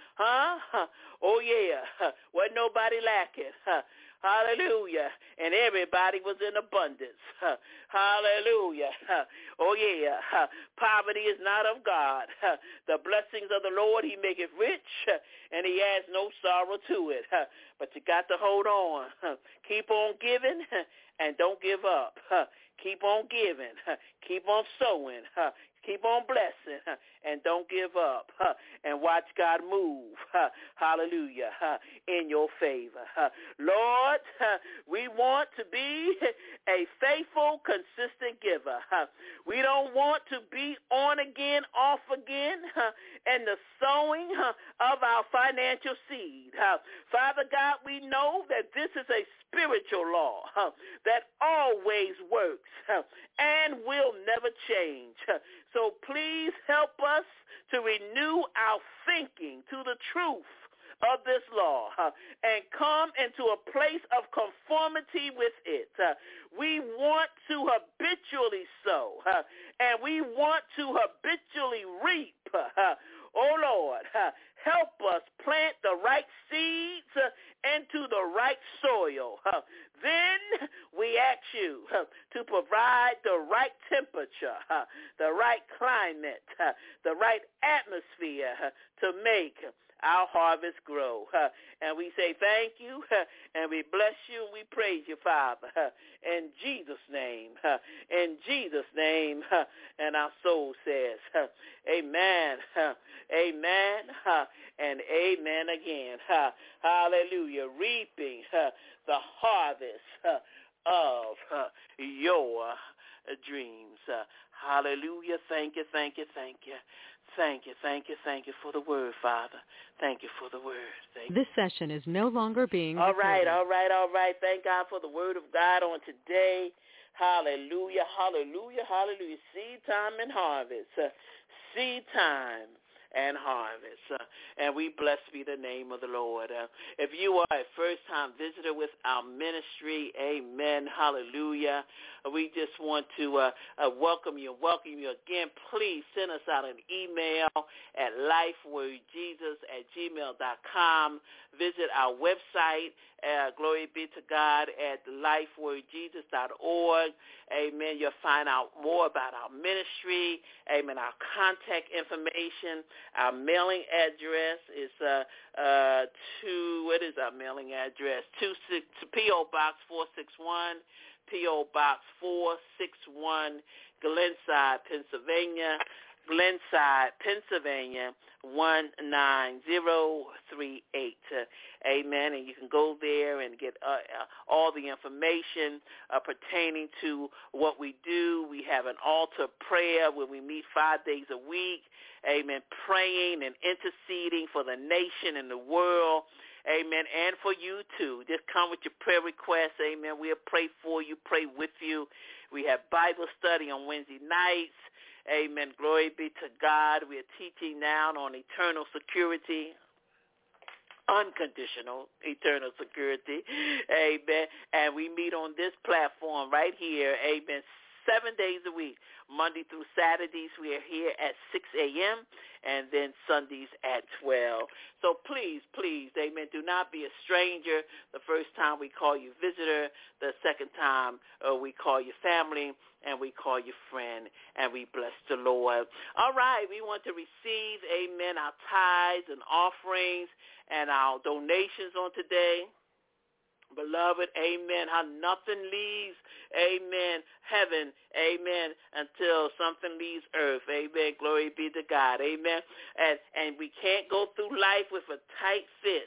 Oh, yeah. Wasn't nobody lacking. Hallelujah. And everybody was in abundance. Hallelujah. Oh, yeah. Poverty is not of God. The blessings of the Lord, he maketh rich, and he adds no sorrow to it. But you got to hold on. Keep on giving, and don't give up. Keep on giving. Keep on sowing. Keep on blessing, and don't give up, and watch God move, hallelujah, in your favor. Lord, we want to be a faithful, consistent giver. We don't want to be on again, off again, and the sowing of our financial seed. Father God, we know that this is a spiritual law that always works and will never change. So please help us to renew our thinking to the truth of this law and come into a place of conformity with it. We want to habitually sow, and we want to habitually reap. Oh, Lord, help us plant the right seeds into the right soil. Then we ask you to provide the right temperature, the right climate, the right atmosphere to make our harvest grow. And we say thank you, and we bless you, and we praise you, Father, in Jesus' name. In Jesus' name, and our soul says, amen, amen, and amen again. Hallelujah. Reaping the harvest of your dreams. Hallelujah. Thank you, thank you, thank you. Thank you, thank you, thank you for the word, Father. Thank you for the word. Thank you. This session is no longer being All recorded. right. Thank God for the word of God on today. Hallelujah, hallelujah, hallelujah. Seed time and harvest. Seed time and harvest. And we bless be the name of the Lord. If you are a first-time visitor with our ministry, amen, hallelujah, we just want to welcome you again. Please send us out an email at lifewordjesus@gmail.com. Visit our website, glory be to God, at lifewordjesus.org. Amen. You'll find out more about our ministry. Amen. Our contact information. Our mailing address is what is our mailing address? P.O. Box 461, P.O. Box 461, Glenside, Pennsylvania. 19038. Amen. And you can go there and get all the information pertaining to what we do. We have an altar prayer where we meet 5 days a week. Amen. Praying and interceding for the nation and the world. Amen. And for you too. Just come with your prayer requests. Amen. We'll pray for you, pray with you. We have Bible study on Wednesday nights. Amen. Glory be to God. We are teaching now on eternal security, unconditional eternal security. Amen. And we meet on this platform right here. Amen. 7 days a week. Monday through Saturdays, we are here at 6 a.m., and then Sundays at 12. So please, amen, do not be a stranger. The first time we call you visitor. The second time we call you family, and we call you friend, and we bless the Lord. All right, we want to receive, amen, our tithes and offerings and our donations on today. Beloved, amen, how nothing leaves, amen, heaven, amen, until something leaves earth, amen, glory be to God, amen, and we can't go through life with a tight fist,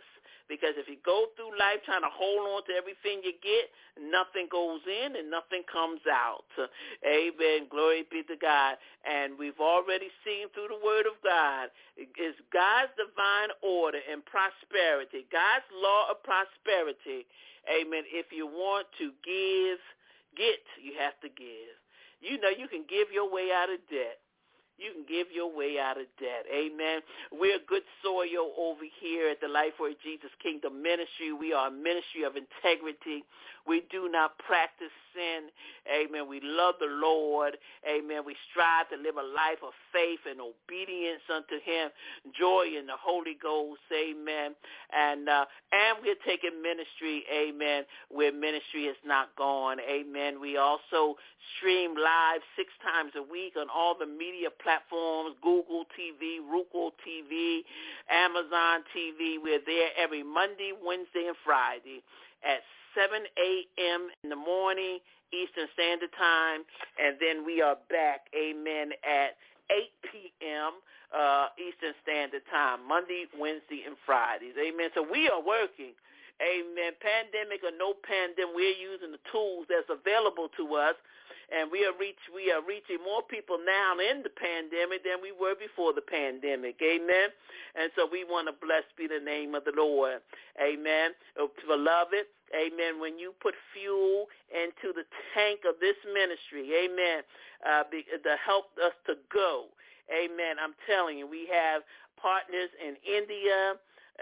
Because if you go through life trying to hold on to everything you get, nothing goes in and nothing comes out. Amen. Glory be to God. And we've already seen through the word of God, is God's divine order and prosperity, God's law of prosperity. Amen. If you want to get, you have to give. You know you can give your way out of debt. You can give your way out of debt. Amen. We're good soil over here at the Life Word Jesus Kingdom Ministry. We are a ministry of integrity. We do not practice sin. Amen. We love the Lord. Amen. We strive to live a life of faith and obedience unto him, joy in the Holy Ghost. Amen. And we're taking ministry, amen, where ministry is not gone. Amen. We also stream live 6 times a week on all the media platforms, Google TV, Roku TV, Amazon TV. We're there every Monday, Wednesday, and Friday at 7 a.m. in the morning, Eastern Standard Time, and then we are back, amen, at 8 p.m. Eastern Standard Time, Monday, Wednesday, and Fridays, amen. So we are working, amen. Pandemic or no pandemic, we're using the tools that's available to us, and we are reaching more people now in the pandemic than we were before the pandemic, amen. And so we want to bless be the name of the Lord, amen. Beloved, amen, when you put fuel into the tank of this ministry, amen, to help us to go, amen, I'm telling you, we have partners in India.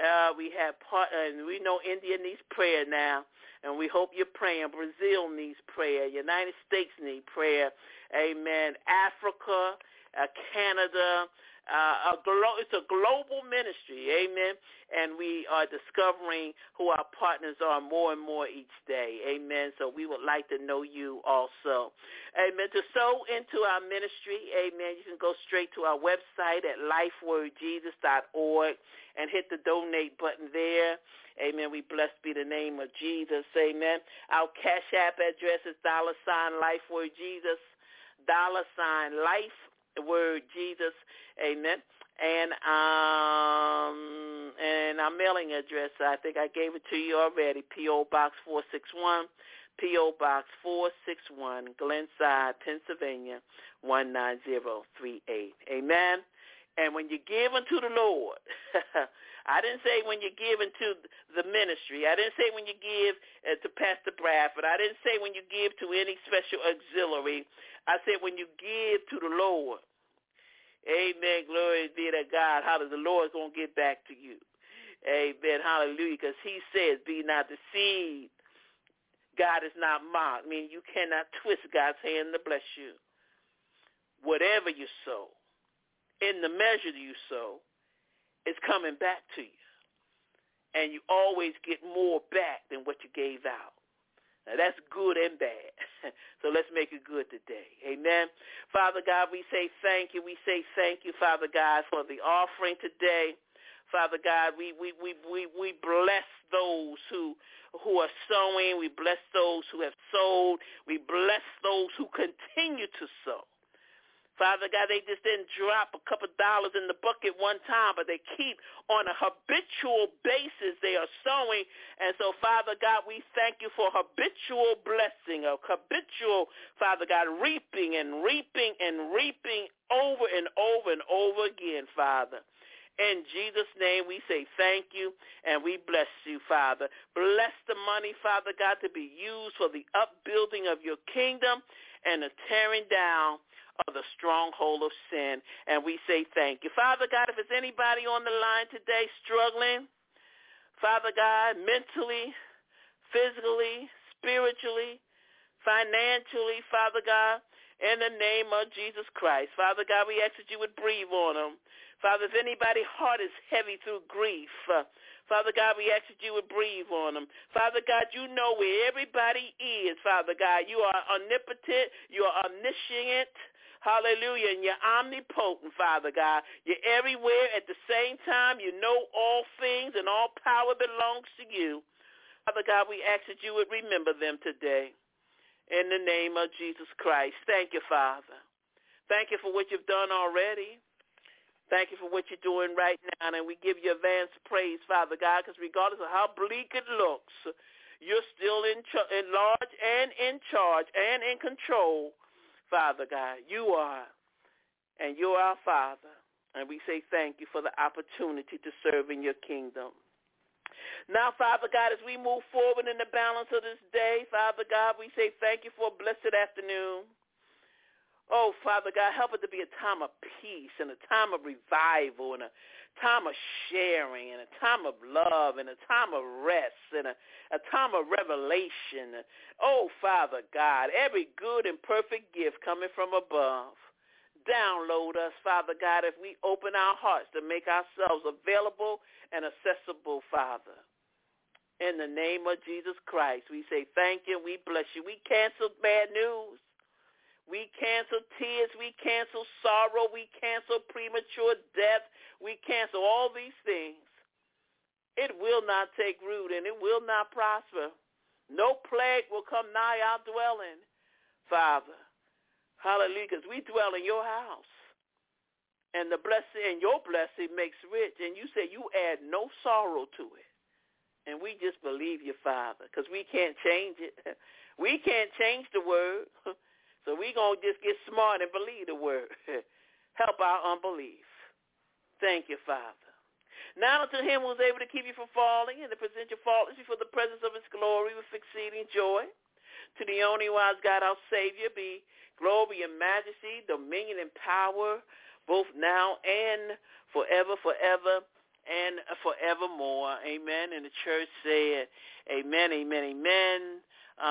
And we know India needs prayer now, and we hope you're praying. Brazil needs prayer. United States needs prayer. Amen. Africa, Canada. It's a global ministry. Amen. And we are discovering who our partners are more and more each day. Amen. So we would like to know you also. Amen. To sow into our ministry, amen, you can go straight to our website at lifewordjesus.org and hit the donate button there. Amen. We blessed be the name of Jesus. Amen. Our Cash App address is $LifeWordJesus, $LifeWordJesus. Amen. And our mailing address, I think I gave it to you already, P.O. Box 461, P.O. Box 461, Glenside, Pennsylvania, 19038. Amen. And when you give unto the Lord, I didn't say when you give into the ministry. I didn't say when you give to Pastor Bradford. I didn't say when you give to any special auxiliary. I said when you give to the Lord. Amen. Glory be to God. How does the Lord going to get back to you? Amen. Hallelujah. Because he says, be not deceived. God is not mocked. I mean, you cannot twist God's hand to bless you. Whatever you sow, in the measure you sow, it's coming back to you. And you always get more back than what you gave out. Now, that's good and bad. So let's make it good today. Amen. Father God, we say thank you. We say thank you, Father God, for the offering today. Father God, we bless those who are sowing. We bless those who have sold. We bless those who continue to sow. Father God, they just didn't drop a couple dollars in the bucket one time, but they keep on a habitual basis. They are sowing. And so, Father God, we thank you for habitual blessing, a habitual, Father God, reaping and reaping and reaping over and over and over again, Father. In Jesus' name, we say thank you, and we bless you, Father. Bless the money, Father God, to be used for the upbuilding of your kingdom and the tearing down of the stronghold of sin, and we say thank you. Father God, if there's anybody on the line today struggling, Father God, mentally, physically, spiritually, financially, Father God, in the name of Jesus Christ, Father God, we ask that you would breathe on them. Father, if anybody's heart is heavy through grief, Father God, we ask that you would breathe on them. Father God, you know where everybody is, Father God. You are omnipotent. You are omniscient. Hallelujah. And you're omnipotent, Father God. You're everywhere at the same time. You know all things, and all power belongs to you. Father God, we ask that you would remember them today. In the name of Jesus Christ. Thank you, Father. Thank you for what you've done already. Thank you for what you're doing right now, and we give you advanced praise, Father God, because regardless of how bleak it looks, you're still in large and in charge and in control, Father God. You are, and you're our Father, and we say thank you for the opportunity to serve in your kingdom. Now, Father God, as we move forward in the balance of this day, Father God, we say thank you for a blessed afternoon. Oh, Father God, help it to be a time of peace and a time of revival and a time of sharing and a time of love and a time of rest and a time of revelation. Oh, Father God, every good and perfect gift coming from above. Download us, Father God, if we open our hearts to make ourselves available and accessible, Father. In the name of Jesus Christ, we say thank you. We bless you. We cancel bad news. We cancel tears. We cancel sorrow. We cancel premature death. We cancel all these things. It will not take root and it will not prosper. No plague will come nigh our dwelling, Father. Hallelujah, because we dwell in your house. And the blessing and your blessing makes rich. And you say you add no sorrow to it. And we just believe you, Father, because we can't change it. We can't change the word. So we're going to just get smart and believe the word. Help our unbelief. Thank you, Father. Now unto him who is able to keep you from falling and to present you faultless before the presence of his glory with exceeding joy. To the only wise God, our Savior, be glory and majesty, dominion and power, both now and forever, and forevermore. Amen. And the church said, amen, amen, amen.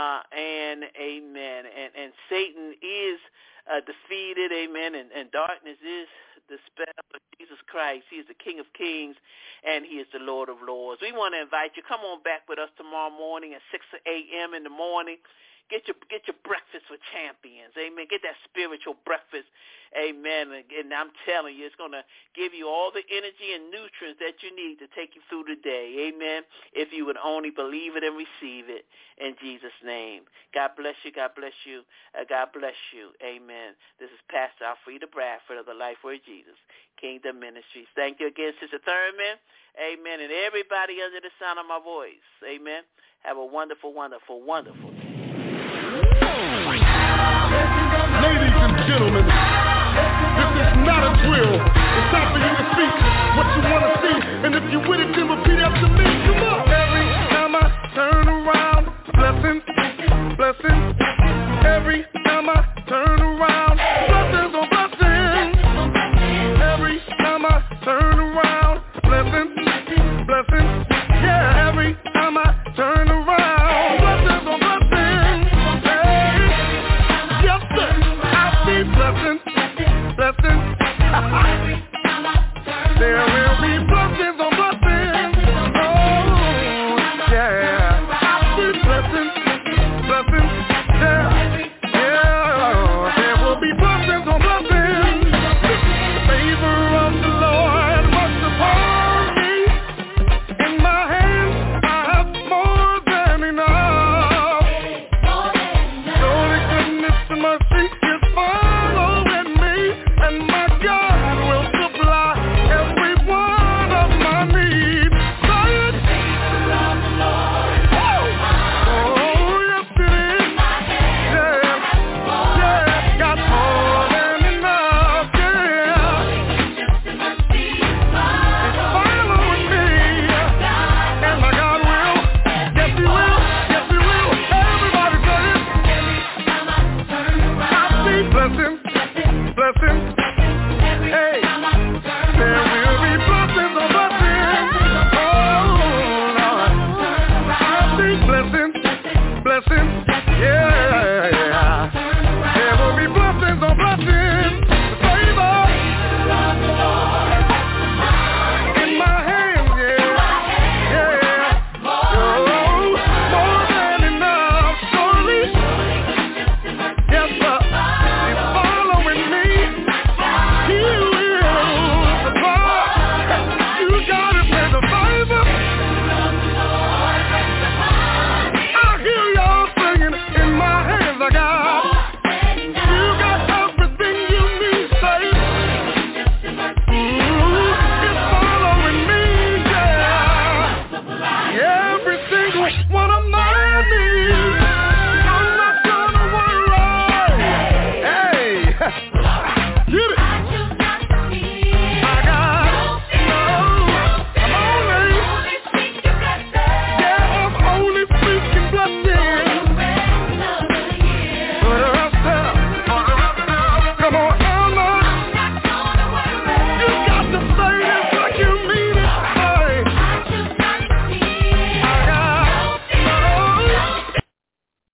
And amen. And Satan is defeated, amen, and darkness is dispelled. Jesus Christ, he is the King of Kings, and he is the Lord of Lords. We want to invite you, come on back with us tomorrow morning at 6 a.m. in the morning. Get your breakfast with champions. Amen. Get that spiritual breakfast. Amen. And I'm telling you, it's going to give you all the energy and nutrients that you need to take you through the day. Amen. If you would only believe it and receive it in Jesus' name. God bless you. God bless you. God bless you. Amen. This is Pastor Alfreda Bradford of the Life Word Jesus Kingdom Ministries. Thank you again, Sister Thurman. Amen. And everybody under the sound of my voice. Amen. Have a wonderful, wonderful, wonderful day. Ladies and gentlemen, this is not a drill. It's time for you to speak what you want to see. And if you with it, then repeat after me. Come on. Every time I turn around, blessings, blessings. Every time I turn around, blessings on blessings. Every time I turn around, blessings, blessings. Yeah, every time I turn around, blessings on blessings. Blessings. There